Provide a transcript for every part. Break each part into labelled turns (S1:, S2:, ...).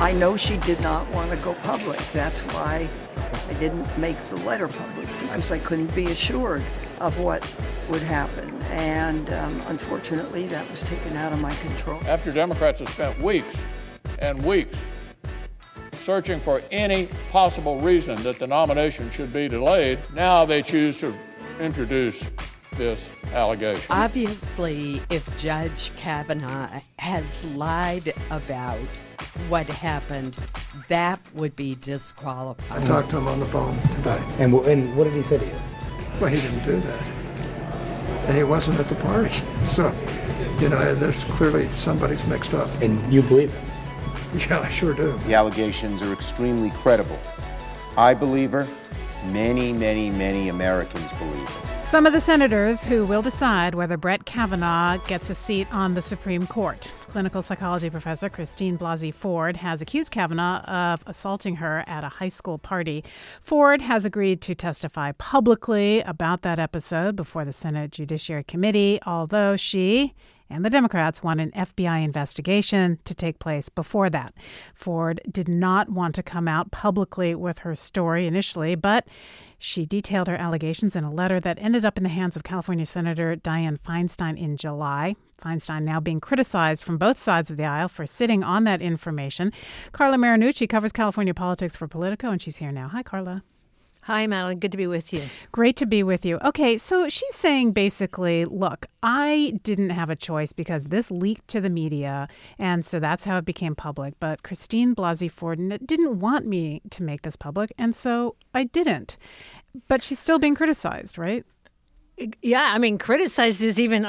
S1: I know she did not want to go public. That's why I didn't make the letter public, because I couldn't be assured of what would happen. And unfortunately, that was taken out of my control.
S2: After Democrats have spent weeks and weeks searching for any possible reason that the nomination should be delayed, now they choose to introduce this allegation.
S3: Obviously, if Judge Kavanaugh has lied about what happened, that would be disqualified.
S4: I talked to him on the phone today.
S5: And what did he say to you?
S4: Well, he didn't do that. And he wasn't at the party. So, there's clearly somebody's mixed up.
S5: And you believe him?
S4: Yeah, I sure do.
S6: The allegations are extremely credible. I believe her. Many, many, many Americans believe her.
S7: Some of the senators who will decide whether Brett Kavanaugh gets a seat on the Supreme Court. Clinical psychology professor Christine Blasey Ford has accused Kavanaugh of assaulting her at a high school party. Ford has agreed to testify publicly about that episode before the Senate Judiciary Committee, although she and the Democrats want an FBI investigation to take place before that. Ford did not want to come out publicly with her story initially, but she detailed her allegations in a letter that ended up in the hands of California Senator Dianne Feinstein in July. Feinstein now being criticized from both sides of the aisle for sitting on that information. Carla Marinucci covers California politics for Politico, and she's here now. Hi, Carla.
S8: Hi, Madeline. Good to be with you.
S7: Great to be with you. Okay, so she's saying basically, look, I didn't have a choice because this leaked to the media, and so that's how it became public. But Christine Blasey Ford didn't want me to make this public, and so I didn't. But she's still being criticized, right?
S8: Yeah, I mean, criticized is even,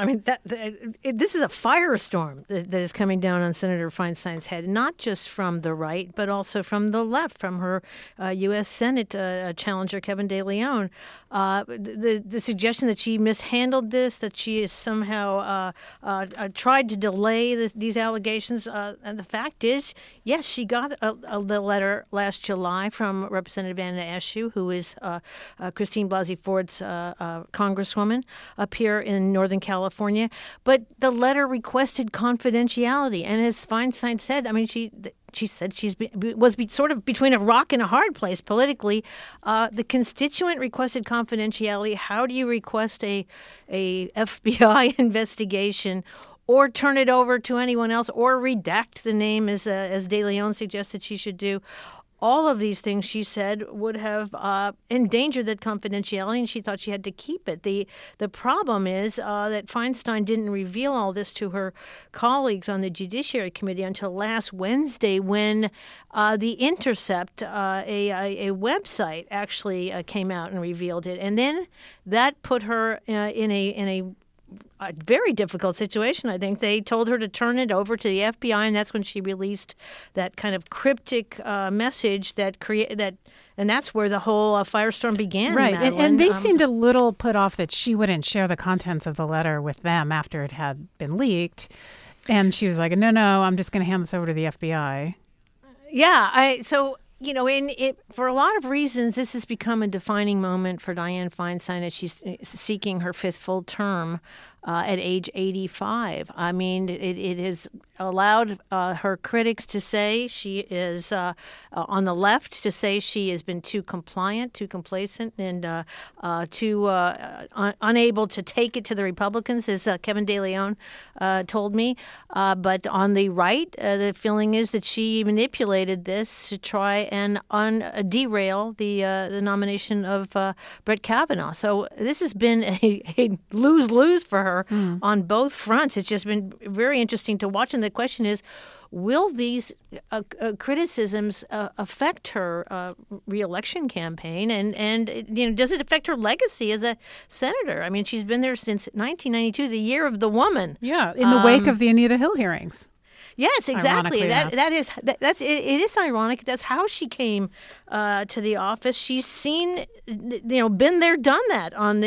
S8: this is a firestorm that is coming down on Senator Feinstein's head, not just from the right, but also from the left, from her U.S. Senate challenger, Kevin De Leon. The suggestion that she mishandled this, that she has somehow tried to delay these allegations. And the fact is, yes, she got the letter last July from Representative Anna Eshoo, who is Christine Blasey Ford's congresswoman up here in Northern California. But the letter requested confidentiality. And as Feinstein said, I mean, she said was sort of between a rock and a hard place politically. The constituent requested confidentiality. How do you request a FBI investigation or turn it over to anyone else or redact the name as De Leon suggested she should do? All of these things, she said, would have endangered that confidentiality, and she thought she had to keep it. The problem is that Feinstein didn't reveal all this to her colleagues on the Judiciary Committee until last Wednesday, when The Intercept, a website, actually came out and revealed it. And then that put her in a very difficult situation, I think. They told her to turn it over to the FBI, and that's when she released that kind of cryptic message and that's where the whole firestorm began.
S7: Right,
S8: Madeline.
S7: and they seemed a little put off that she wouldn't share the contents of the letter with them after it had been leaked. And she was like, no, I'm just going to hand this over to the FBI.
S8: Yeah, for a lot of reasons, this has become a defining moment for Dianne Feinstein as she's seeking her fifth full term at age 85. I mean, it has allowed her critics to say she is, on the left, to say she has been too compliant, too complacent, and too unable to take it to the Republicans, as Kevin De Leon told me. But on the right, the feeling is that she manipulated this to try and derail the nomination of Brett Kavanaugh. So this has been a lose-lose for her on both fronts. It's just been very interesting to watch. And the question is, will these criticisms affect her reelection campaign? And does it affect her legacy as a senator? I mean, she's been there since 1992, the year of the woman.
S7: Yeah, in the wake of the Anita Hill hearings.
S8: Yes, exactly. It is ironic. That's how she came to the office. She's seen, been there, done that on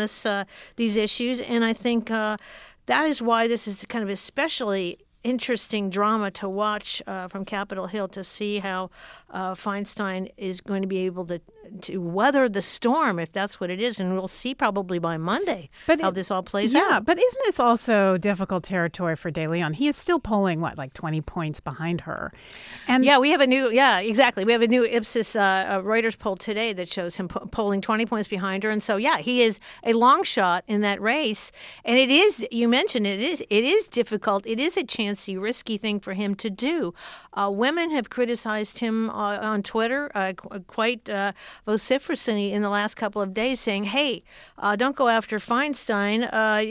S8: these issues, and I think that is why this is kind of especially interesting drama to watch from Capitol Hill, to see how Feinstein is going to be able to weather the storm, if that's what it is. And we'll see probably by Monday how this all plays out.
S7: Yeah, but isn't this also difficult territory for De Leon? He is still polling, 20 points behind her. And
S8: we have a new, exactly. We have a new Ipsos Reuters poll today that shows him polling 20 points behind her. And so, he is a long shot in that race. And it is, you mentioned it is difficult. It is a chancy, risky thing for him to do. Women have criticized him on Twitter quite vociferously in the last couple of days, saying, hey, don't go after Feinstein.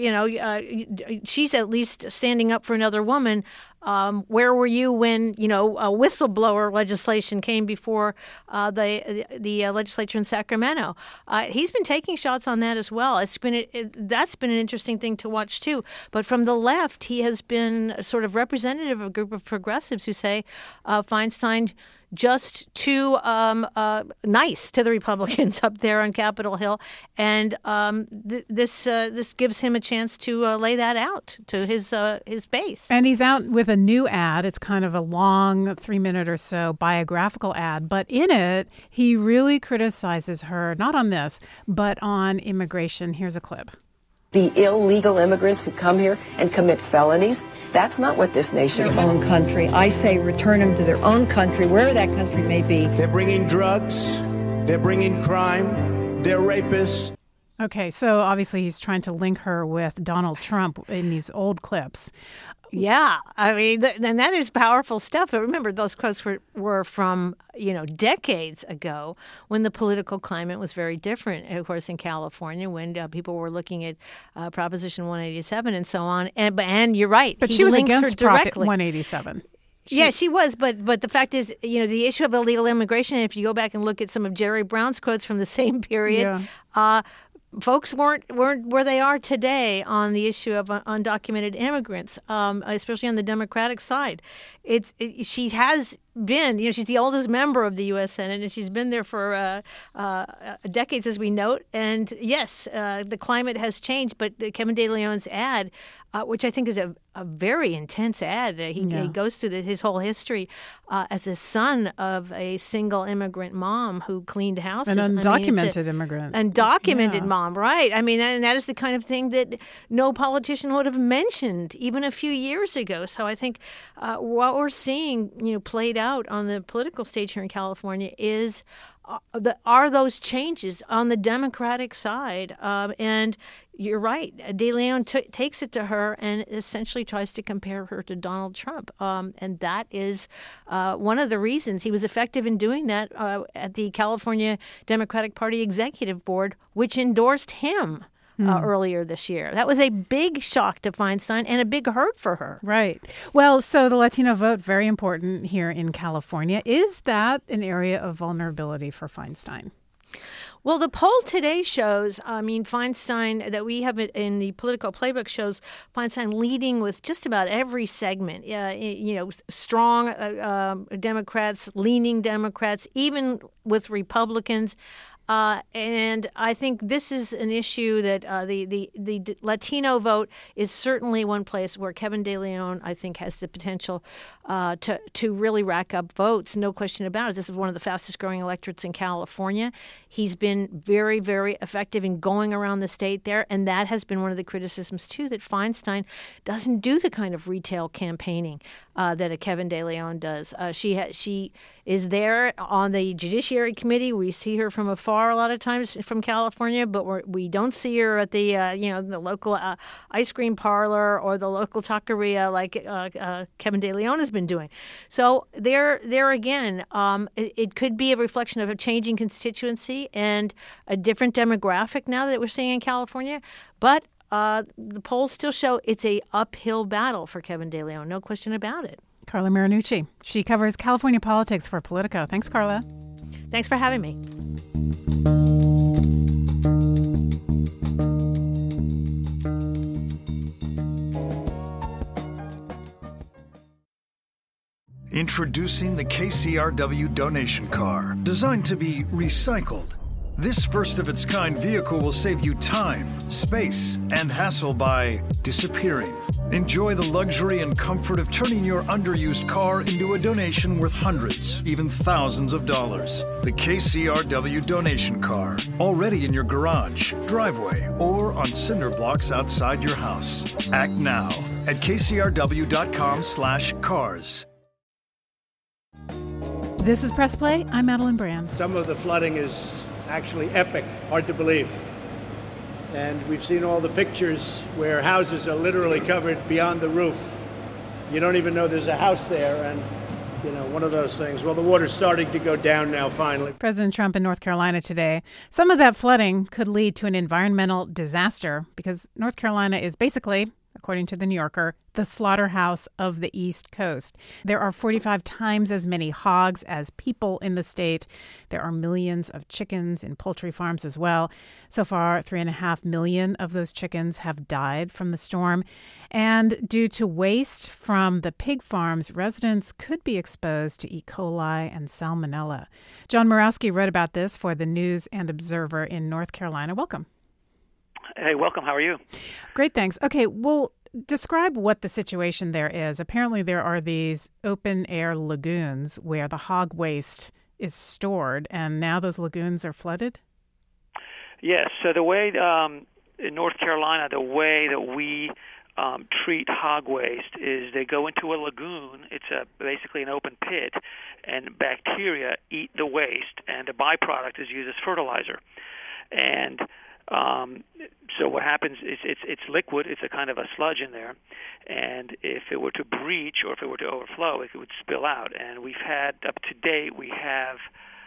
S8: She's at least standing up for another woman. Where were you when, a whistleblower legislation came before the legislature in Sacramento? He's been taking shots on that as well. That's been an interesting thing to watch, too. But from the left, he has been sort of representative of a group of progressives who say Feinstein just too nice to the Republicans up there on Capitol Hill, and this gives him a chance to lay that out to his base.
S7: And he's out with a new ad. It's kind of a long 3-minute or so biographical ad, but in it he really criticizes her, not on this, but on immigration. Here's a clip.
S9: The illegal immigrants who come here and commit felonies, that's not what this nation is.
S1: Their own country. I say return them to their own country, wherever that country may be.
S10: They're bringing drugs. They're bringing crime. They're rapists.
S7: Okay, so obviously he's trying to link her with Donald Trump in these old clips.
S8: Yeah, I mean, and that is powerful stuff. But remember, those quotes were from, decades ago when the political climate was very different, of course, in California, when people were looking at Proposition 187 and so on. And you're right.
S7: But she was against Prop 187.
S8: She was, but the fact is, the issue of illegal immigration, if you go back and look at some of Jerry Brown's quotes from the same period, folks weren't where they are today on the issue of undocumented immigrants, especially on the Democratic side. She has been, she's the oldest member of the U.S. Senate, and she's been there for decades, as we note. And yes, the climate has changed, but Kevin De Leon's ad, which I think is a very intense ad, he goes through his whole history as a son of a single immigrant mom who cleaned houses.
S7: An undocumented immigrant.
S8: Undocumented mom, right. I mean, and that is the kind of thing that no politician would have mentioned even a few years ago. So I think what we're seeing, played out on the political stage here in California is are those changes on the Democratic side. And you're right. De Leon takes it to her and essentially tries to compare her to Donald Trump. And that is one of the reasons he was effective in doing that at the California Democratic Party Executive Board, which endorsed him earlier this year. That was a big shock to Feinstein and a big hurt for her.
S7: Right. Well, so the Latino vote, very important here in California. Is that an area of vulnerability for Feinstein?
S8: Well, the poll today shows, Feinstein, that we have in the Politico Playbook, shows Feinstein leading with just about every segment. Strong Democrats, leaning Democrats, even with Republicans. And I think this is an issue that the Latino vote is certainly one place where Kevin De Leon, I think, has the potential to really rack up votes. No question about it. This is one of the fastest growing electorates in California. He's been very, very effective in going around the state there. And that has been one of the criticisms, too, that Feinstein doesn't do the kind of retail campaigning that a Kevin De Leon does. She is there on the Judiciary Committee. We see her from afar a lot of times from California, but we don't see her at the the local ice cream parlor or the local taqueria like Kevin De Leon has been doing. So there again, it could be a reflection of a changing constituency and a different demographic now that we're seeing in California. But the polls still show it's a uphill battle for Kevin De Leon, no question about it.
S7: Carla Marinucci. She covers California politics for Politico. Thanks, Carla.
S8: Thanks for having me.
S11: Introducing the KCRW donation car, designed to be recycled, This first-of-its-kind vehicle will save you time, space, and hassle by disappearing. Enjoy the luxury and comfort of turning your underused car into a donation worth hundreds, even thousands of dollars. The KCRW donation car, already in your garage, driveway, or on cinder blocks outside your house. Act now at kcrw.com/cars.
S7: This is Press Play. I'm Madeline Brand.
S10: Some of the flooding is actually epic, hard to believe. And we've seen all the pictures where houses are literally covered beyond the roof. You don't even know there's a house there, and, one of those things. Well, the water's starting to go down now, finally.
S7: President Trump in North Carolina today. Some of that flooding could lead to an environmental disaster because North Carolina is basically, according to The New Yorker, the slaughterhouse of the East Coast. There are 45 times as many hogs as people in the state. There are millions of chickens in poultry farms as well. So far, 3.5 million of those chickens have died from the storm. And due to waste from the pig farms, residents could be exposed to E. coli and salmonella. John Murawski wrote about this for the News and Observer in North Carolina. Welcome.
S12: Hey, welcome. How are you?
S7: Great, thanks. Okay, well, describe what the situation there is. Apparently there are these open-air lagoons where the hog waste is stored, and now those lagoons are flooded?
S12: Yes. So the way in North Carolina, the way that we treat hog waste is they go into a lagoon. It's basically an open pit, and bacteria eat the waste, and a byproduct is used as fertilizer. And so what happens is it's liquid. It's a kind of a sludge in there, and if it were to breach or if it were to overflow, it would spill out. And we've had, up to date, we have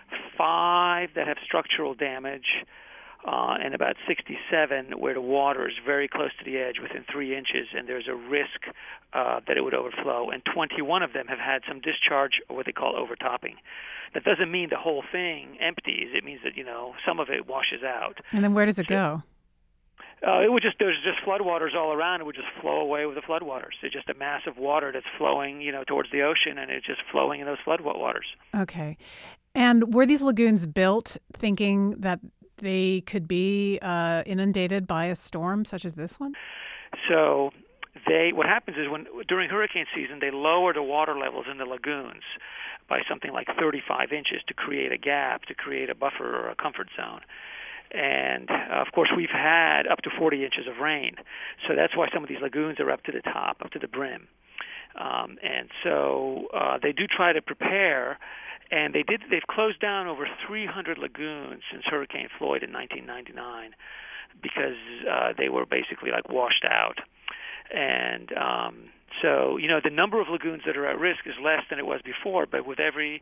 S12: 5 that have structural damage, and about 67 where the water is very close to the edge, within 3 inches, and there's a risk that it would overflow. And 21 of them have had some discharge, or what they call overtopping. That doesn't mean the whole thing empties. It means that, some of it washes out.
S7: And then where does it go?
S12: There's just floodwaters all around. It would just flow away with the floodwaters. It's just a mass of water that's flowing, towards the ocean, and it's just flowing in those floodwaters.
S7: Okay. And were these lagoons built thinking that they could be inundated by a storm such as this one?
S12: So what happens is during hurricane season, they lower the water levels in the lagoons by something like 35 inches to create a gap, to create a buffer or a comfort zone. And, of course, we've had up to 40 inches of rain. So that's why some of these lagoons are up to the top, up to the brim. And so they do try to prepare, and they've closed down over 300 lagoons since Hurricane Floyd in 1999 because they were basically like washed out. And so, the number of lagoons that are at risk is less than it was before, but with every,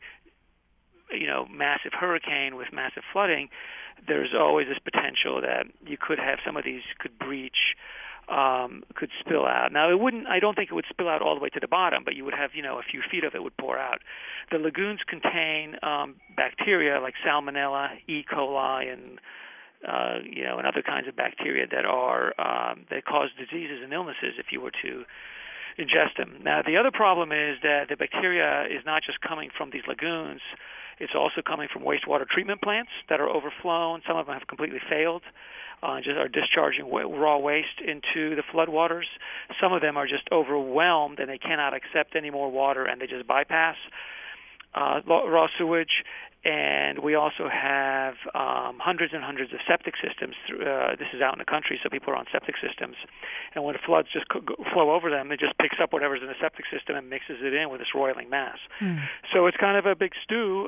S12: massive hurricane with massive flooding, there's always this potential that you could have some of these could breach, could spill out. Now, I don't think it would spill out all the way to the bottom, but you would have, a few feet of it would pour out. The lagoons contain bacteria like salmonella, E. coli, and and other kinds of bacteria that cause diseases and illnesses if you were to ingest them. Now, the other problem is that the bacteria is not just coming from these lagoons. It's also coming from wastewater treatment plants that are overflown. Some of them have completely failed, just are discharging raw waste into the floodwaters. Some of them are just overwhelmed and they cannot accept any more water, and they just bypass raw sewage. And we also have hundreds and hundreds of septic systems. This is out in the country, so people are on septic systems. And when the floods just flow over them, it just picks up whatever's in the septic system and mixes it in with this roiling mass. So it's kind of a big stew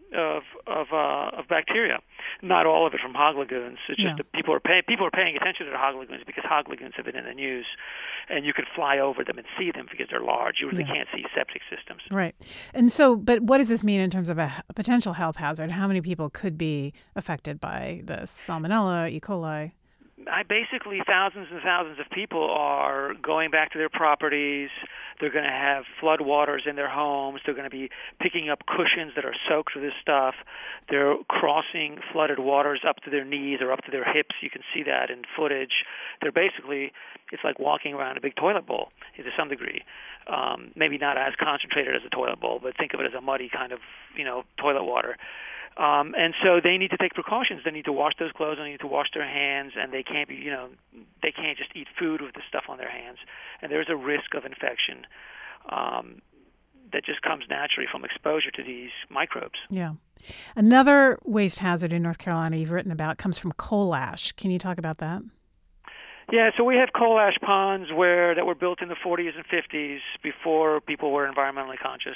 S12: of bacteria. Not all of it from hog lagoons. It's just that people are paying attention to the hog lagoons because hog lagoons have been in the news, and you can fly over them and see them because they're large. You really can't see septic systems.
S7: Right. And so, but what does this mean in terms of a potential health hazard? How many people could be affected by this? Salmonella, E. coli?
S12: Basically, thousands and thousands of people are going back to their properties. They're going to have flood waters in their homes. They're going to be picking up cushions that are soaked with this stuff. They're crossing flooded waters up to their knees or up to their hips. You can see that in footage. It's like walking around a big toilet bowl to some degree. Maybe not as concentrated as a toilet bowl, but think of it as a muddy kind of, toilet water. And so they need to take precautions. They need to wash those clothes. They need to wash their hands, and they can't be, they can't just eat food with the stuff on their hands. And there's a risk of infection that just comes naturally from exposure to these microbes.
S7: Yeah. Another waste hazard in North Carolina you've written about comes from coal ash. Can you talk about that?
S12: Yeah, so we have coal ash ponds that were built in the 40s and 50s before people were environmentally conscious.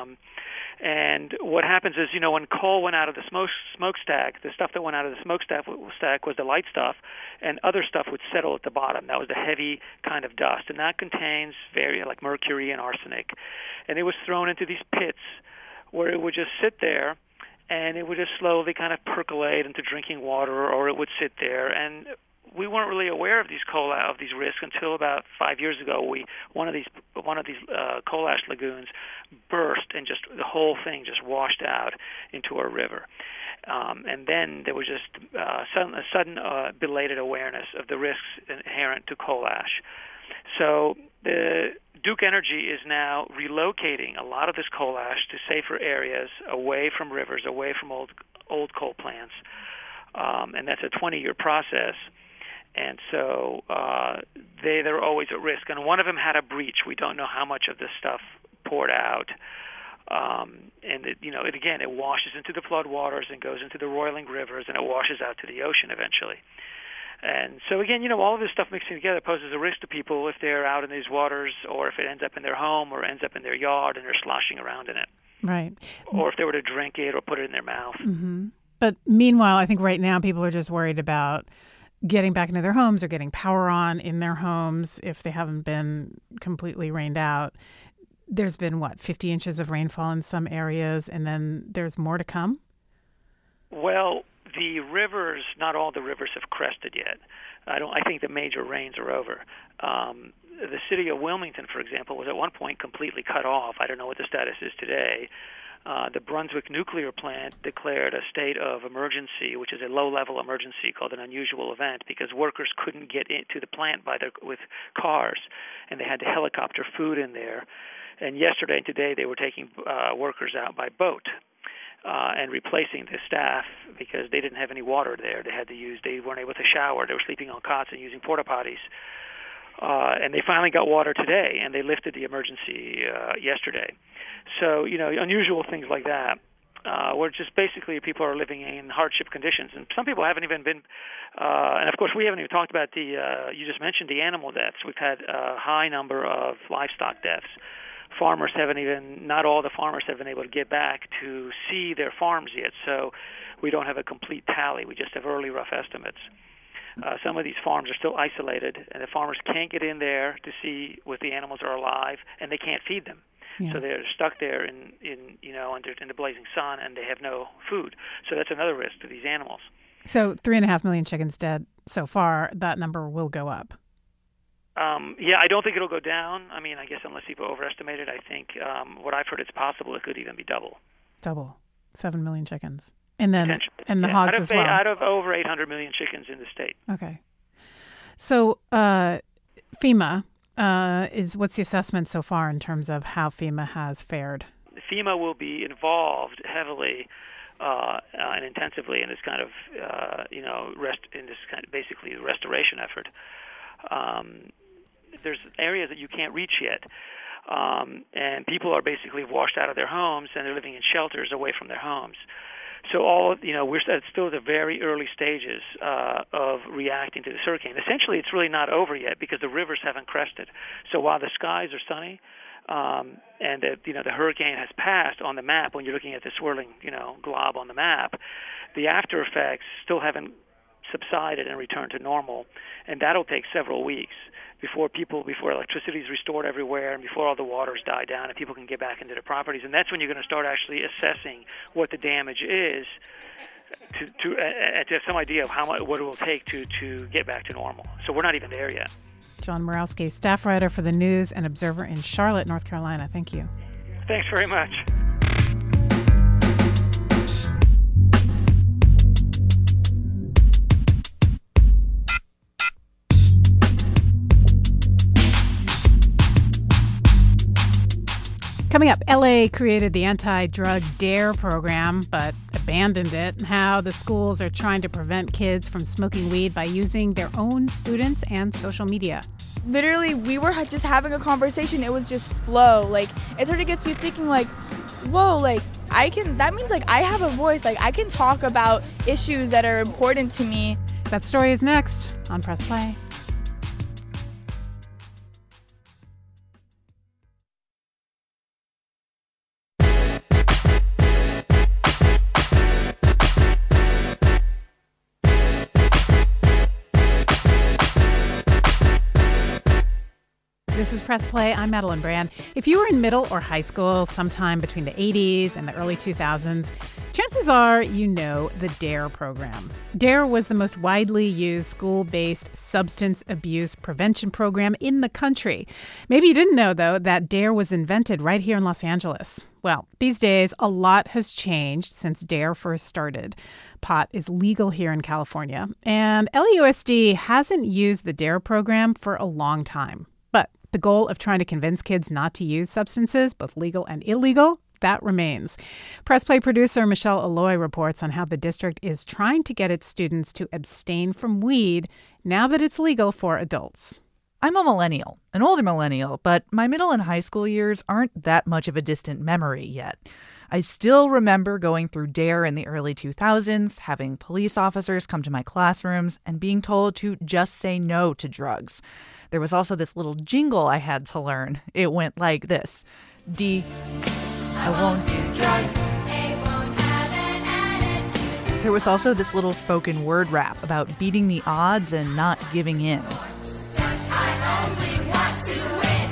S12: And what happens is, when coal went out of the smokestack, the stuff that went out of the smokestack was the light stuff, and other stuff would settle at the bottom. That was the heavy kind of dust, and that contains like mercury and arsenic. And it was thrown into these pits where it would just sit there, and it would just slowly kind of percolate into drinking water, or it would sit there. And we weren't really aware of these risks until about 5 years ago. One of these coal ash lagoons burst, and just the whole thing just washed out into a river. And then there was just a sudden belated awareness of the risks inherent to coal ash. So the Duke Energy is now relocating a lot of this coal ash to safer areas, away from rivers, away from old coal plants, and that's a 20-year process. And so they're always at risk. And one of them had a breach. We don't know how much of this stuff poured out. And it washes into the floodwaters and goes into the roiling rivers, and it washes out to the ocean eventually. And so again, all of this stuff mixing together poses a risk to people if they're out in these waters, or if it ends up in their home, or ends up in their yard and they're sloshing around in it.
S7: Right.
S12: Or if they were to drink it or put it in their mouth.
S7: Mm-hmm. But meanwhile, I think right now people are just worried about getting back into their homes or getting power on in their homes if they haven't been completely rained out. There's been, 50 inches of rainfall in some areas, and then there's more to come?
S12: Well, the rivers, not all the rivers have crested yet. I think the major rains are over. The city of Wilmington, for example, was at one point completely cut off. I don't know what the status is today. The Brunswick nuclear plant declared a state of emergency, which is a low-level emergency called an unusual event, because workers couldn't get into the plant with cars, and they had to helicopter food in there. And yesterday and today they were taking workers out by boat and replacing the staff because they didn't have any water there. They weren't able to shower. They were sleeping on cots and using porta potties. And they finally got water today, and they lifted the emergency yesterday. So, unusual things like that, where just basically people are living in hardship conditions. And some people haven't even been, and of course we haven't even talked about you just mentioned the animal deaths. We've had a high number of livestock deaths. Not all the farmers have been able to get back to see their farms yet, so we don't have a complete tally. We just have early rough estimates. Some of these farms are still isolated, and the farmers can't get in there to see if the animals are alive, and they can't feed them. Yeah. So they're stuck there in the blazing sun, and they have no food. So that's another risk to these animals.
S7: So 3.5 million chickens dead so far. That number will go up.
S12: I don't think it'll go down. I mean, I guess unless people overestimate it, I think what I've heard, it's possible it could even be double.
S7: 7 million chickens. And then the hogs as well.
S12: Out of over 800 million chickens in the state.
S7: Okay. So FEMA, what's the assessment so far in terms of how FEMA has fared?
S12: FEMA will be involved heavily and intensively in this kind of, basically restoration effort. There's areas that you can't reach yet. And people are basically washed out of their homes, and they're living in shelters away from their homes. So we're still at the very early stages of reacting to this hurricane. Essentially, it's really not over yet because the rivers haven't crested. So while the skies are sunny and the hurricane has passed on the map, when you're looking at the swirling glob on the map, the after effects still haven't subsided and returned to normal, and that'll take several weeks before electricity is restored everywhere and before all the waters die down and people can get back into their properties. And that's when you're going to start actually assessing what the damage is to have some idea of what it will take to get back to normal. So we're not even there yet.
S7: John Murawski, staff writer for the News and Observer in Charlotte, North Carolina. Thank you.
S12: Thanks very much.
S7: Coming up, LA created the anti-drug DARE program, but a abandoned it, and how the schools are trying to prevent kids from smoking weed by using their own students and social media.
S13: Literally, we were just having a conversation. It was just flow. Like, it sort of gets you thinking, like, whoa, like, that means, like, I have a voice. Like, I can talk about issues that are important to me.
S7: That story is next on Press Play. This is Press Play. I'm Madeline Brand. If you were in middle or high school sometime between the 80s and the early 2000s, chances are you know the DARE program. DARE was the most widely used school-based substance abuse prevention program in the country. Maybe you didn't know, though, that DARE was invented right here in Los Angeles. Well, these days, a lot has changed since DARE first started. Pot is legal here in California, and LAUSD hasn't used the DARE program for a long time. But the goal of trying to convince kids not to use substances, both legal and illegal, that remains. Press Play producer Michelle Alloy reports on how the district is trying to get its students to abstain from weed now that it's legal for adults.
S14: I'm a millennial, an older millennial, but my middle and high school years aren't that much of a distant memory yet. I still remember going through DARE in the early 2000s, having police officers come to my classrooms and being told to just say no to drugs. There was also this little jingle I had to learn. It went like this. D, I won't do drugs. They won't have an attitude. There was also this little spoken word rap about beating the odds and not giving in. I only want to win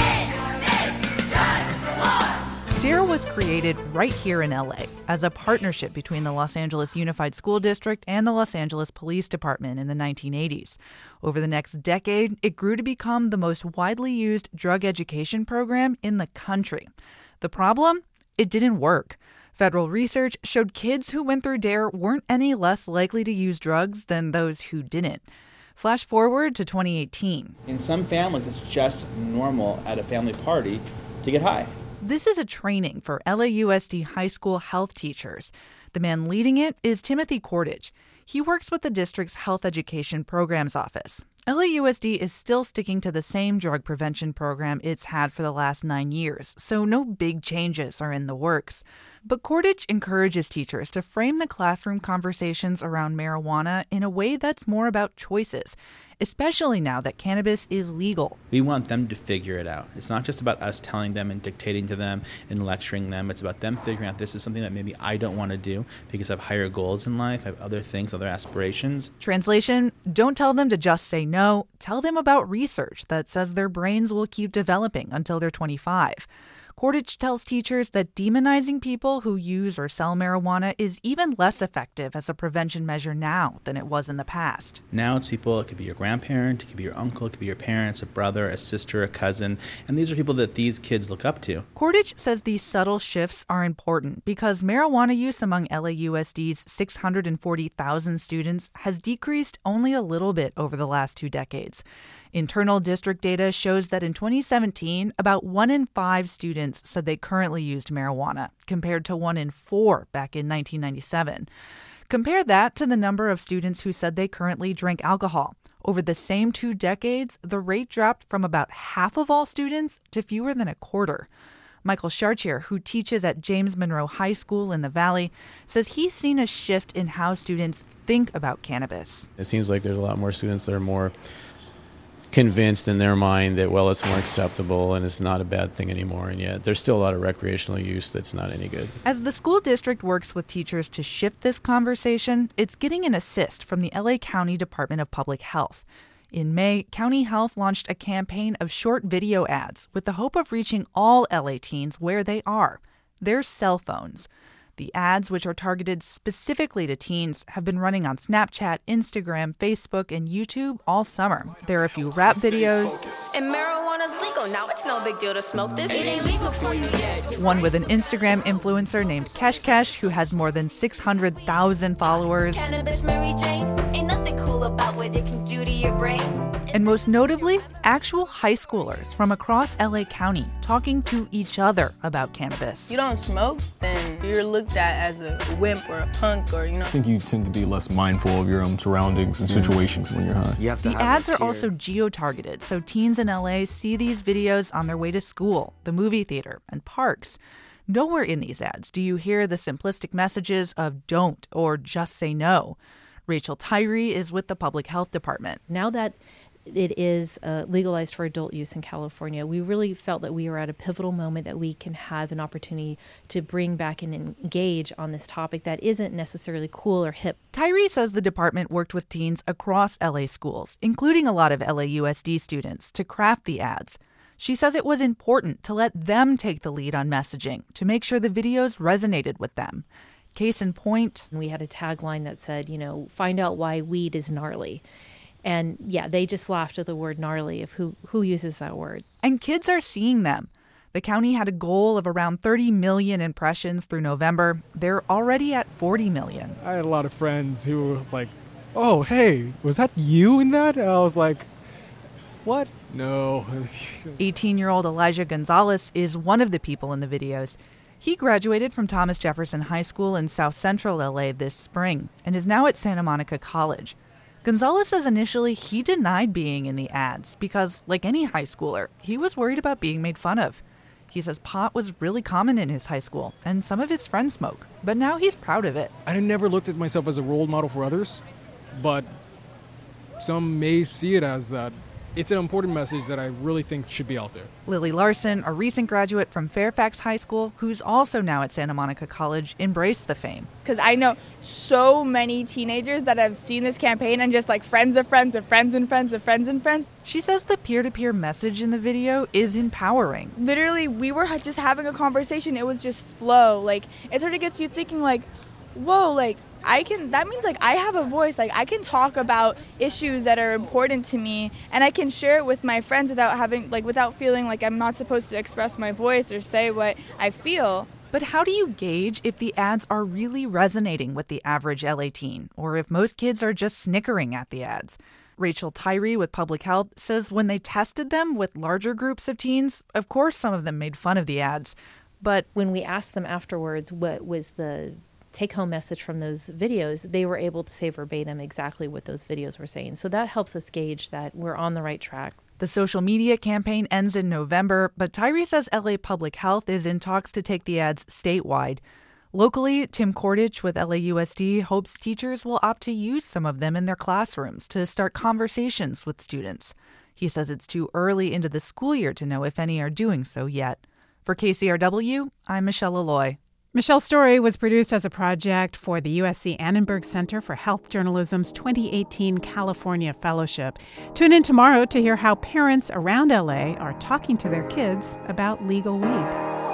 S14: in this drug war. DARE was created right here in LA as a partnership between the Los Angeles Unified School District and the Los Angeles Police Department in the 1980s. Over the next decade, it grew to become the most widely used drug education program in the country. The problem? It didn't work. Federal research showed kids who went through DARE weren't any less likely to use drugs than those who didn't. Flash forward to 2018.
S15: In some families, it's just normal at a family party to get high.
S14: This is a training for LAUSD high school health teachers. The man leading it is Timothy Kordich. He works with the district's health education programs office. LAUSD is still sticking to the same drug prevention program it's had for the last 9 years, so no big changes are in the works. But Kordich encourages teachers to frame the classroom conversations around marijuana in a way that's more about choices, especially now that cannabis is legal.
S15: We want them to figure it out. It's not just about us telling them and dictating to them and lecturing them. It's about them figuring out this is something that maybe I don't want to do because I have higher goals in life, I have other things, other aspirations.
S14: Translation, don't tell them to just say no. Tell them about research that says their brains will keep developing until they're 25. Kordich tells teachers that demonizing people who use or sell marijuana is even less effective as a prevention measure now than it was in the past.
S15: Now it's people, it could be your grandparent, it could be your uncle, it could be your parents, a brother, a sister, a cousin, and these are people that these kids look up to.
S14: Kordich says these subtle shifts are important because marijuana use among LAUSD's 640,000 students has decreased only a little bit over the last 2 decades. Internal district data shows that in 2017, about 1 in 5 students said they currently used marijuana, compared to 1 in 4 back in 1997. Compare that to the number of students who said they currently drank alcohol. Over the same 2 decades, the rate dropped from about half of all students to fewer than a quarter. Michael Chartier, who teaches at James Monroe High School in the Valley, says he's seen a shift in how students think about cannabis.
S16: It seems like there's a lot more students that are more convinced in their mind that, well, it's more acceptable and it's not a bad thing anymore, and yet there's still a lot of recreational use that's not any good.
S14: As the school district works with teachers to shift this conversation, it's getting an assist from the LA County Department of Public Health. In May, County Health launched a campaign of short video ads with the hope of reaching all LA teens where they are, their cell phones. The ads, which are targeted specifically to teens, have been running on Snapchat, Instagram, Facebook, and YouTube all summer. There are a few rap videos.
S17: And marijuana's legal now. It's no big deal to smoke this. It ain't legal for you yet.
S14: One with an Instagram influencer named Kesh Kesh, who has more than 600,000 followers.
S17: Cannabis, Mary Jane. Ain't nothing cool about what it can do to your brain.
S14: And most notably, actual high schoolers from across LA County talking to each other about cannabis.
S18: You don't smoke, then you're looked at as a wimp or a punk or,
S19: I think you tend to be less mindful of your own surroundings and situations when you're high.
S14: The ads are also geo-targeted, so teens in LA see these videos on their way to school, the movie theater, and parks. Nowhere in these ads do you hear the simplistic messages of don't or just say no. Rachel Tyree is with the Public Health Department.
S20: Now that it is legalized for adult use in California, we really felt that we were at a pivotal moment that we can have an opportunity to bring back and engage on this topic that isn't necessarily cool or hip.
S14: Tyree says the department worked with teens across LA schools, including a lot of LAUSD students, to craft the ads. She says it was important to let them take the lead on messaging to make sure the videos resonated with them. Case in point,
S20: we had a tagline that said, find out why weed is gnarly. And yeah, they just laughed at the word gnarly of who uses that word.
S14: And kids are seeing them. The county had a goal of around 30 million impressions through November. They're already at 40 million.
S21: I had a lot of friends who were like, oh, hey, was that you in that? And I was like, what? No.
S14: 18-year-old Elijah Gonzalez is one of the people in the videos. He graduated from Thomas Jefferson High School in South Central LA this spring and is now at Santa Monica College. Gonzalez says initially he denied being in the ads because, like any high schooler, he was worried about being made fun of. He says pot was really common in his high school, and some of his friends smoke, but now he's proud of it.
S21: I never looked at myself as a role model for others, but some may see it as that. It's an important message that I really think should be out there.
S14: Lily Larson, a recent graduate from Fairfax High School, who's also now at Santa Monica College, embraced the fame.
S13: Because I know so many teenagers that have seen this campaign and just like friends of friends of friends and friends of friends and friends.
S14: She says the peer-to-peer message in the video is empowering.
S13: Literally, we were just having a conversation. It was just flow. Like, it sort of gets you thinking like, whoa, like, that means like I have a voice, like I can talk about issues that are important to me and I can share it with my friends without feeling like I'm not supposed to express my voice or say what I feel.
S14: But how do you gauge if the ads are really resonating with the average LA teen or if most kids are just snickering at the ads? Rachel Tyree with Public Health says when they tested them with larger groups of teens, of course some of them made fun of the ads. But
S20: when we asked them afterwards what was the take-home message from those videos, they were able to say verbatim exactly what those videos were saying. So that helps us gauge that we're on the right track.
S14: The social media campaign ends in November, but Tyree says LA Public Health is in talks to take the ads statewide. Locally, Tim Kordich with LAUSD hopes teachers will opt to use some of them in their classrooms to start conversations with students. He says it's too early into the school year to know if any are doing so yet. For KCRW, I'm Michelle Alloy.
S7: Michelle's story was produced as a project for the USC Annenberg Center for Health Journalism's 2018 California Fellowship. Tune in tomorrow to hear how parents around LA are talking to their kids about legal weed.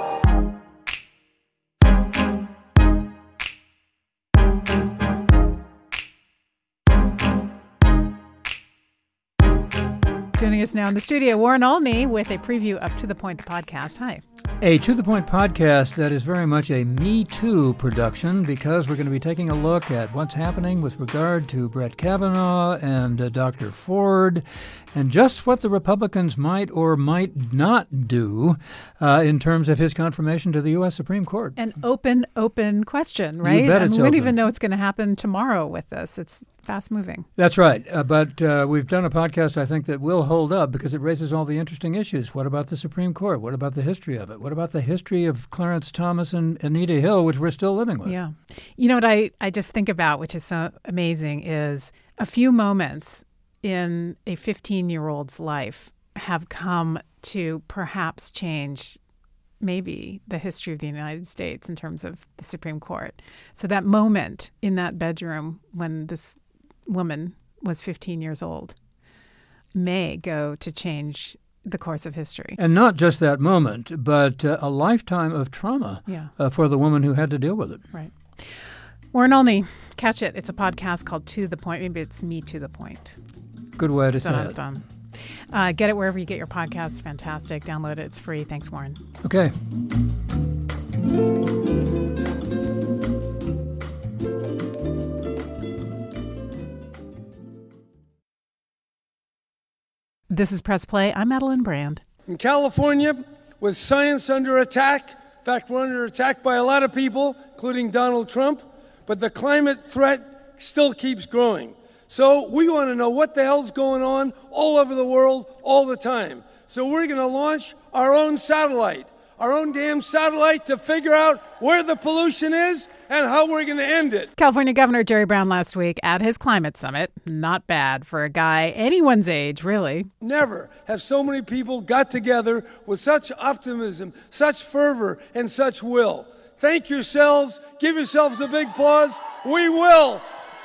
S7: Joining us now in the studio, Warren Olney with a preview of To The Point, the podcast. Hi.
S22: A To The Point podcast that is very much a Me Too production because we're going to be taking a look at what's happening with regard to Brett Kavanaugh and Dr. Ford and just what the Republicans might or might not do in terms of his confirmation to the U.S. Supreme Court.
S7: An open question, right?
S22: You bet it's
S7: we don't
S22: open.
S7: even know what's going to happen tomorrow with this. It's fast moving.
S22: That's right. But we've done a podcast, I think, that will hold up because it raises all the interesting issues. What about the Supreme Court? What about the history of it? What about the history of Clarence Thomas and Anita Hill, which we're still living with?
S7: Yeah. You know what I just think about, which is so amazing, is a few moments in a 15-year-old's life have come to perhaps change maybe the history of the United States in terms of the Supreme Court. So that moment in that bedroom when this woman was 15 years old may go to change the course of history.
S22: And not just that moment, but a lifetime of trauma for the woman who had to deal with it.
S7: Right. Warren Olney, catch it. It's a podcast called To The Point. Maybe it's Me to the Point.
S22: Good way to say it.
S7: Get it wherever you get your podcasts. Fantastic. Download it. It's free. Thanks, Warren.
S22: Okay.
S7: This is Press Play. I'm Madeline Brand.
S2: In California, with science under attack, in fact, we're under attack by a lot of people, including Donald Trump, but the climate threat still keeps growing. So we want to know what the hell's going on all over the world all the time. So we're going to launch our own satellite, our own damn satellite, to figure out where the pollution is and how we're going to end it.
S7: California Governor Jerry Brown last week at his climate summit. Not bad for a guy anyone's age, really.
S2: Never have so many people got together with such optimism, such fervor, and such will. Thank yourselves. Give yourselves a big applause. We will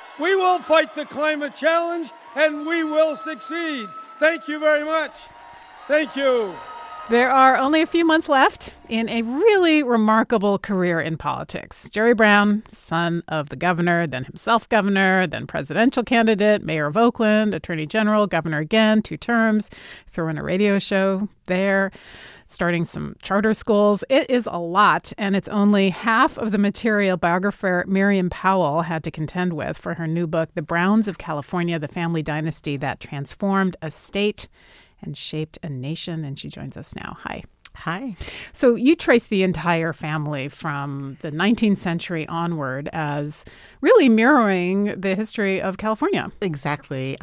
S2: fight the climate challenge, and we will succeed. Thank you very much. Thank you.
S7: There are only a few months left in a really remarkable career in politics. Jerry Brown, son of the governor, then himself governor, then presidential candidate, mayor of Oakland, attorney general, governor again, 2 terms, throw in a radio show there, starting some charter schools. It is a lot, and it's only half of the material biographer Miriam Powell had to contend with for her new book, The Browns of California, The Family Dynasty That Transformed a State and Shaped a Nation. And she joins us now. Hi.
S3: Hi.
S7: So you trace the entire family from the 19th century onward as really mirroring the history of California.
S3: Exactly.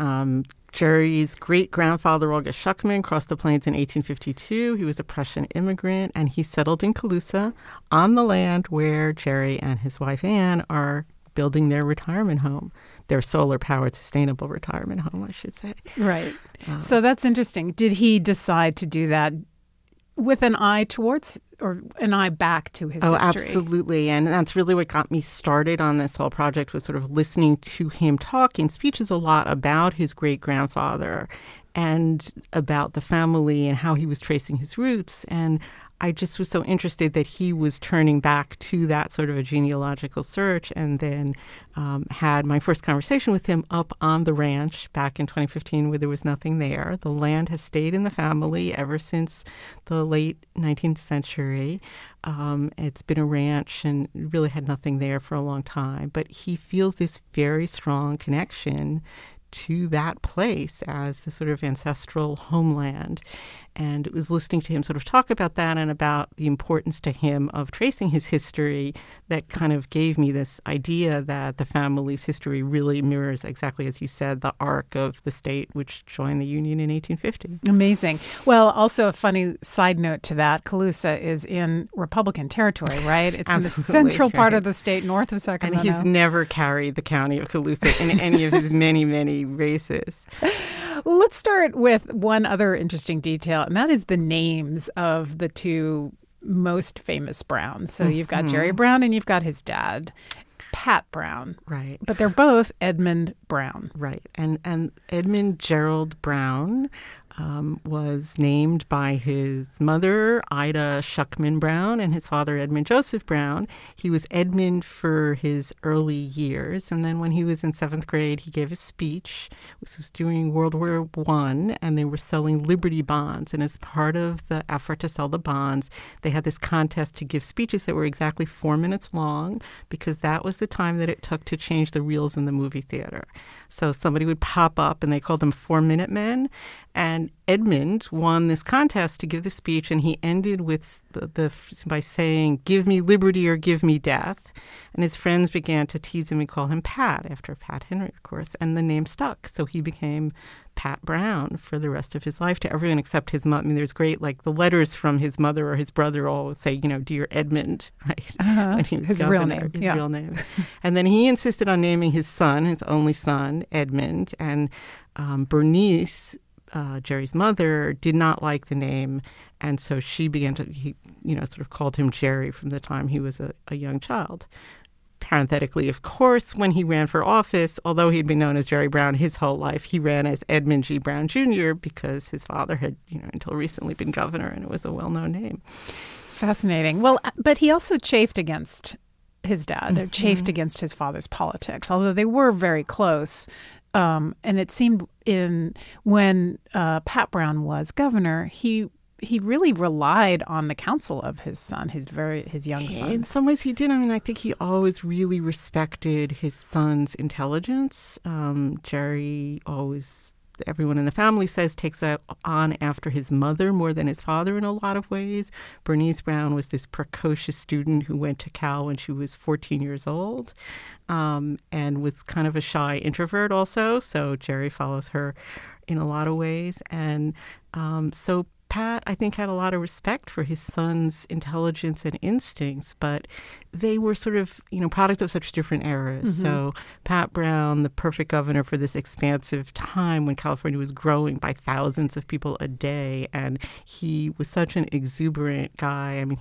S3: Jerry's great-grandfather, August Schuckman, crossed the plains in 1852. He was a Prussian immigrant, and he settled in Colusa on the land where Jerry and his wife Anne are building their retirement home. Their solar-powered, sustainable retirement home, I should say.
S7: Right. So that's interesting. Did he decide to do that with an eye towards or an eye back to his history?
S3: Oh, absolutely. And that's really what got me started on this whole project, was sort of listening to him talk in speeches a lot about his great-grandfather and about the family and how he was tracing his roots. And I just was so interested that he was turning back to that sort of a genealogical search, and then had my first conversation with him up on the ranch back in 2015 where there was nothing there. The land has stayed in the family ever since the late 19th century. It's been a ranch and really had nothing there for a long time. But he feels this very strong connection to that place as the sort of ancestral homeland. And it was listening to him sort of talk about that and about the importance to him of tracing his history that kind of gave me this idea that the family's history really mirrors, exactly as you said, the arc of the state which joined the Union in 1850.
S7: Amazing. Well, also a funny side note to that, Colusa is in Republican territory, right? It's in the central part of the state, north of Sacramento.
S3: And he's never carried the county of Colusa in any of his many, many races.
S7: Well, let's start with one other interesting detail, and that is the names of the 2 most famous Browns. So you've got Jerry Brown and you've got his dad, Pat Brown.
S3: Right.
S7: But they're both Edmund Brown.
S3: Right. And Edmund Gerald Brown was named by his mother, Ida Schuckman Brown, and his father, Edmund Joseph Brown. He was Edmund for his early years. And then when he was in 7th grade, he gave a speech. This was during World War I, and they were selling Liberty bonds. And as part of the effort to sell the bonds, they had this contest to give speeches that were exactly 4 minutes long, because that was the time that it took to change the reels in the movie theater. So somebody would pop up, and they called them 4-minute men. And Edmund won this contest to give the speech, and he ended with by saying, "Give me liberty or give me death." And his friends began to tease him and call him Pat, after Pat Henry, of course, and the name stuck. So he became Pat Brown for the rest of his life, to everyone except his mother. I mean, there's great, like, the letters from his mother or his brother all say, "Dear Edmund," right?
S7: When he was his governor, real name.
S3: His real name. And then he insisted on naming his son, his only son, Edmund. And Bernice, Jerry's mother, did not like the name, and so she began to, sort of called him Jerry from the time he was a young child. Parenthetically, of course, when he ran for office, although he had been known as Jerry Brown his whole life, he ran as Edmund G. Brown Jr. because his father had, until recently been governor, and it was a well-known name.
S7: Fascinating. Well, but he also chafed against his dad, or chafed against his father's politics, although they were very close. And it seemed when Pat Brown was governor, he really relied on the counsel of his son, his young son.
S3: In some ways he did. I mean, I think he always really respected his son's intelligence. Jerry always everyone in the family says, takes on after his mother more than his father in a lot of ways. Bernice Brown was this precocious student who went to Cal when she was 14 years old, and was kind of a shy introvert also. So Jerry follows her in a lot of ways. And so Pat, I think, had a lot of respect for his son's intelligence and instincts, but they were sort of, products of such different eras.
S4: Mm-hmm.
S3: So Pat Brown, the perfect governor for this expansive time when California was growing by thousands of people a day, and he was such an exuberant guy. I mean,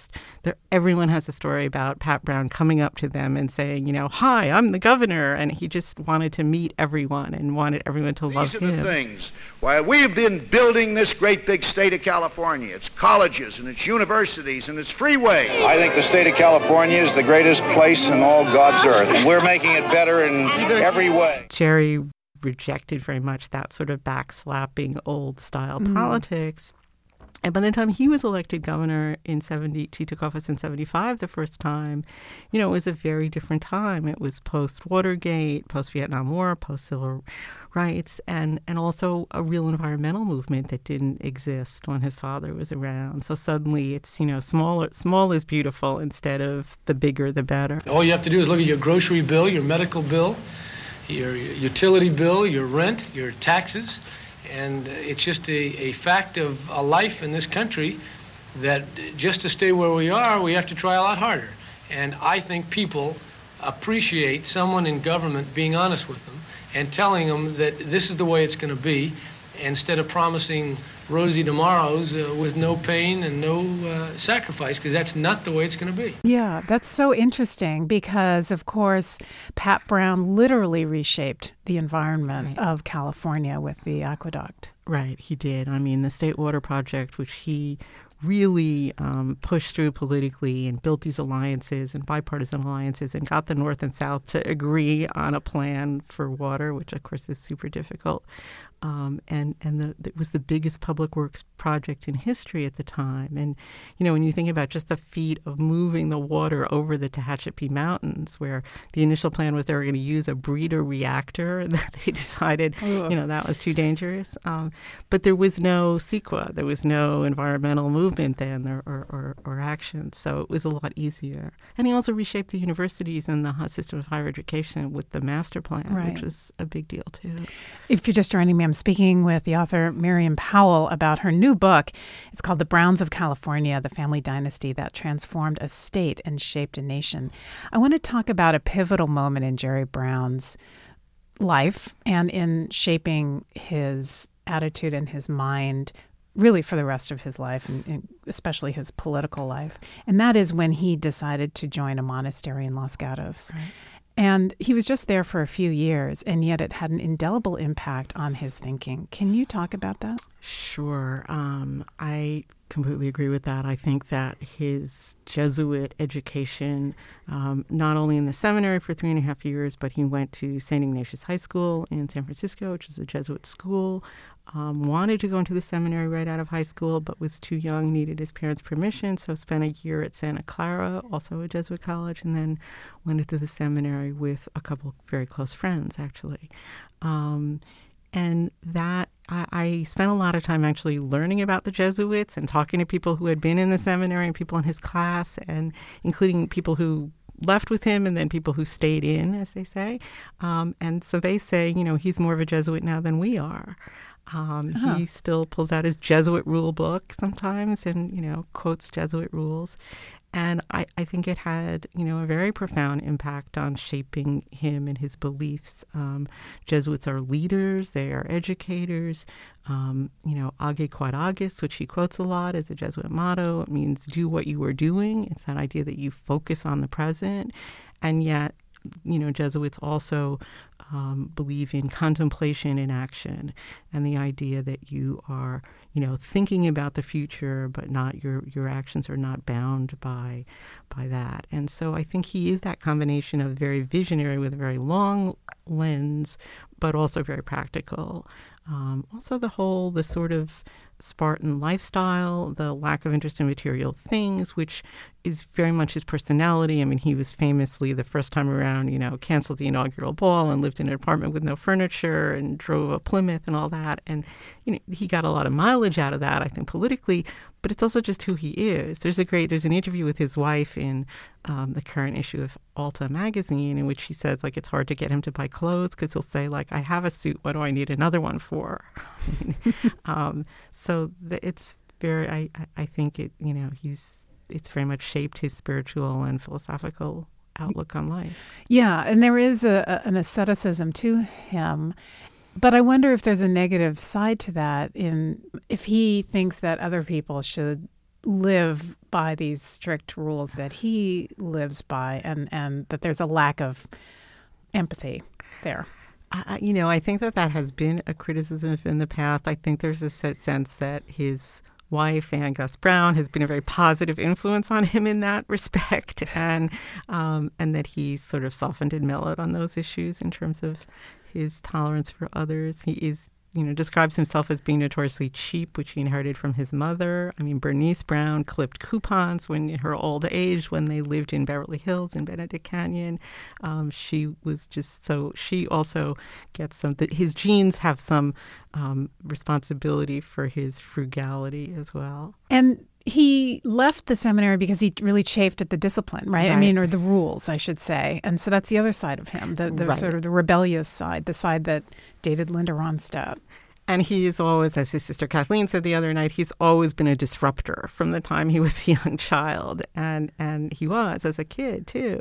S3: everyone has a story about Pat Brown coming up to them and saying, "Hi, I'm the governor," and he just wanted to meet everyone and wanted everyone to love him.
S4: These are the things why we've been building this great big state of California. Its colleges and its universities and its freeways. I think the state of California is the greatest place in all God's earth, and we're making it better in every way.
S3: Jerry rejected very much that sort of backslapping old-style politics. And by the time he was elected governor he took office in 75 the first time, it was a very different time. It was post-Watergate, post-Vietnam War, post-civil rights, and also a real environmental movement that didn't exist when his father was around. So suddenly it's, small is beautiful instead of the bigger the better.
S5: All you have to do is look at your grocery bill, your medical bill, your utility bill, your rent, your taxes. And it's just a fact of a life in this country that just to stay where we are, we have to try a lot harder. And I think people appreciate someone in government being honest with them and telling them that this is the way it's going to be, instead of promising rosy tomorrows with no pain and no sacrifice, because that's not the way it's going to be.
S7: Yeah, that's so interesting because, of course, Pat Brown literally reshaped the environment of California with the aqueduct.
S3: Right, he did. I mean, the State Water Project, which he really pushed through politically and built these alliances and bipartisan alliances and got the North and South to agree on a plan for water, which, of course, is super difficult. It was the biggest public works project in history at the time. And, when you think about just the feat of moving the water over the Tehachapi Mountains, where the initial plan was they were going to use a breeder reactor, that they decided, that was too dangerous. But there was no CEQA. There was no environmental movement then or action. So it was a lot easier. And he also reshaped the universities and the system of higher education with the master plan, which was a big deal, too.
S7: If you're just joining me, I'm speaking with the author Miriam Powell about her new book. It's called The Browns of California, The Family Dynasty That Transformed a State and Shaped a Nation. I want to talk about a pivotal moment in Jerry Brown's life and in shaping his attitude and his mind really for the rest of his life, and especially his political life. And that is when he decided to join a monastery in Los Gatos. Right. And he was just there for a few years, and yet it had an indelible impact on his thinking. Can you talk about that?
S3: Sure. I completely agree with that. I think that his Jesuit education, not only in the seminary for 3.5 years, but he went to St. Ignatius High School in San Francisco, which is a Jesuit school, wanted to go into the seminary right out of high school, but was too young, needed his parents' permission, so spent a year at Santa Clara, also a Jesuit college, and then went into the seminary with a couple of very close friends, actually. And that I spent a lot of time actually learning about the Jesuits and talking to people who had been in the seminary and people in his class, and including people who left with him and then people who stayed in, as they say. And so they say, he's more of a Jesuit now than we are. He still pulls out his Jesuit rule book sometimes and, quotes Jesuit rules. And I think it had, a very profound impact on shaping him and his beliefs. Jesuits are leaders. They are educators. Age quod agis, which he quotes a lot as a Jesuit motto. It means do what you are doing. It's that idea that you focus on the present. And yet, Jesuits also believe in contemplation in action, and the idea that you are, thinking about the future, but not your actions are not bound by that. And so I think he is that combination of very visionary with a very long lens, but also very practical. Also the sort of Spartan lifestyle, the lack of interest in material things, which is very much his personality. I mean, he was famously, the first time around, canceled the inaugural ball and lived in an apartment with no furniture and drove a Plymouth and all that. And, he got a lot of mileage out of that, I think, politically, but it's also just who he is. There's an interview with his wife in the current issue of Alta magazine in which he says, it's hard to get him to buy clothes because he'll say, I have a suit, what do I need another one for? So it's very, I think it's very much shaped his spiritual and philosophical outlook on life.
S7: Yeah, and there is an asceticism to him. But I wonder if there's a negative side to that if he thinks that other people should live by these strict rules that he lives by and that there's a lack of empathy there.
S3: I think that has been a criticism in the past. I think there's a sense that his wife, Anne Gus Brown, has been a very positive influence on him in that respect, and that he sort of softened and mellowed on those issues in terms of his tolerance for others. He is, describes himself as being notoriously cheap, which he inherited from his mother. I mean, Bernice Brown clipped coupons in her old age when they lived in Beverly Hills in Benedict Canyon. She was she also gets his genes have some responsibility for his frugality as well.
S7: And he left the seminary because he really chafed at the discipline, right? I mean, or the rules, I should say. And so that's the other side of him, the sort of the rebellious side, the side that dated Linda Ronstadt.
S3: And he is always, as his sister Kathleen said the other night, he's always been a disruptor from the time he was a young child. And he was as a kid, too.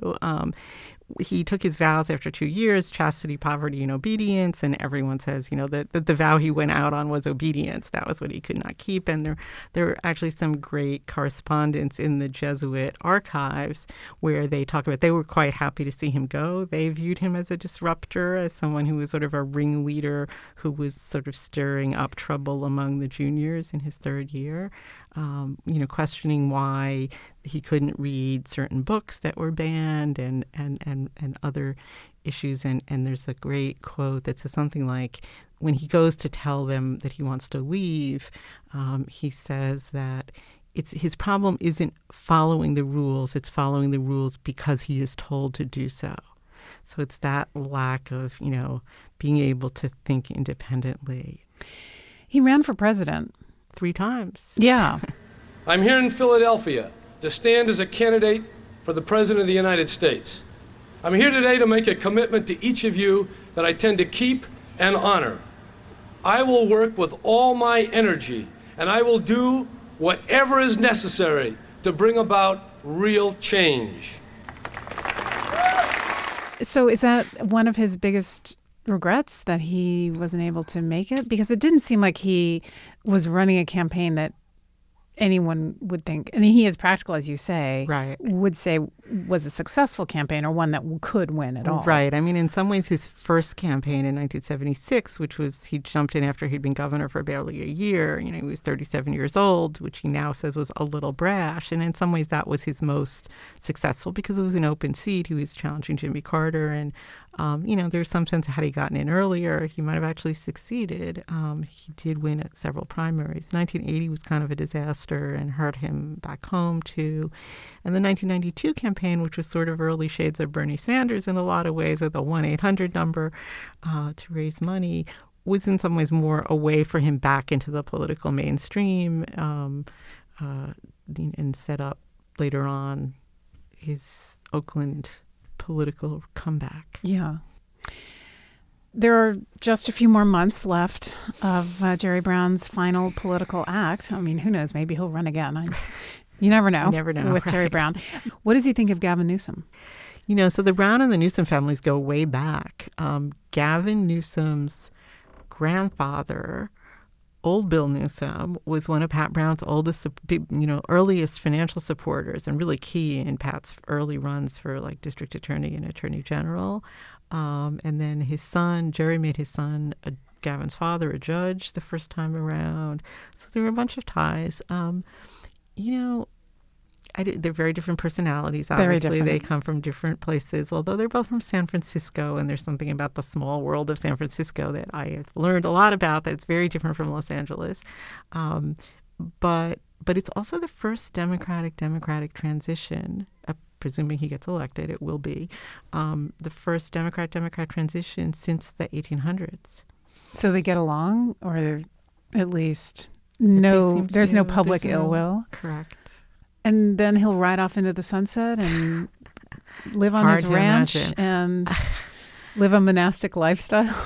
S3: He took his vows after 2 years, chastity, poverty, and obedience. And everyone says, that the vow he went out on was obedience. That was what he could not keep. And there are actually some great correspondence in the Jesuit archives where they talk about they were quite happy to see him go. They viewed him as a disruptor, as someone who was sort of a ringleader who was sort of stirring up trouble among the juniors in his third year. Questioning why he couldn't read certain books that were banned and other issues. And there's a great quote that says something like, when he goes to tell them that he wants to leave, he says that his problem isn't following the rules, it's following the rules because he is told to do so. So it's that lack of, being able to think independently.
S7: He ran for president
S3: 3 times.
S7: Yeah.
S2: I'm here in Philadelphia to stand as a candidate for the President of the United States. I'm here today to make a commitment to each of you that I tend to keep and honor. I will work with all my energy, and I will do whatever is necessary to bring about real change.
S7: So is that one of his biggest regrets, that he wasn't able to make it? Because it didn't seem like he was running a campaign that anyone would think, I mean, he is practical, as you say, would say was a successful campaign or one that could win at all.
S3: Right. I mean, in some ways, his first campaign in 1976, which was he jumped in after he'd been governor for barely a year. He was 37 years old, which he now says was a little brash. And in some ways, that was his most successful because it was an open seat. He was challenging Jimmy Carter. And, there's some sense had he gotten in earlier, he might have actually succeeded. He did win at several primaries. 1980 was kind of a disaster and hurt him back home, too. And the 1992 campaign, which was sort of early shades of Bernie Sanders in a lot of ways, with a 1-800 number to raise money, was in some ways more a way for him back into the political mainstream and set up later on his Oakland political comeback.
S7: Yeah. There are just a few more months left of Jerry Brown's final political act. I mean, who knows? Maybe he'll run again. You never know.
S3: You never know
S7: with Jerry Brown. What does he think of Gavin Newsom?
S3: So the Brown and the Newsom families go way back. Gavin Newsom's grandfather, Old Bill Newsom, was one of Pat Brown's oldest, earliest financial supporters and really key in Pat's early runs for like district attorney and attorney general. And then his son, Jerry made his son, Gavin's father, a judge the first time around. So there were a bunch of ties. they're very different personalities.
S7: Very
S3: Obviously,
S7: different.
S3: they come from different places, although they're both from San Francisco, and there's something about the small world of San Francisco that I have learned a lot about that's very different from Los Angeles. But it's also the first democratic transition, presuming he gets elected, it will be, the first Democrat transition since the 1800s.
S7: So they get along, or at least there's no public ill will?
S3: Correct.
S7: And then he'll ride off into the sunset and live on his ranch and live a monastic lifestyle?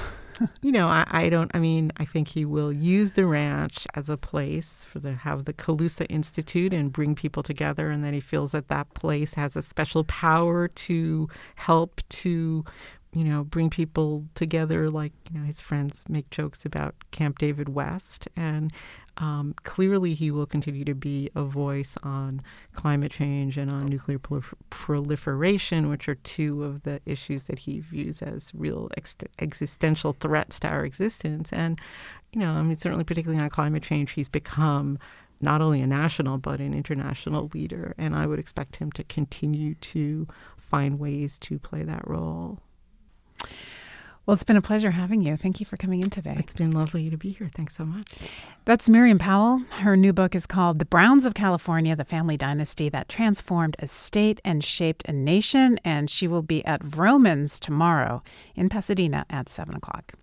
S3: I think he will use the ranch as a place have the Calusa Institute and bring people together, and then he feels that place has a special power to help to, bring people together. Like, his friends make jokes about Camp David West, and clearly he will continue to be a voice on climate change and on nuclear proliferation, which are two of the issues that he views as real existential threats to our existence. And, certainly particularly on climate change, he's become not only a national but an international leader. And I would expect him to continue to find ways to play that role.
S7: Well, it's been a pleasure having you. Thank you for coming in today.
S3: It's been lovely to be here. Thanks so much.
S7: That's Miriam Powell. Her new book is called The Browns of California, The Family Dynasty That Transformed a State and Shaped a Nation. And she will be at Vroman's tomorrow in Pasadena at 7 o'clock.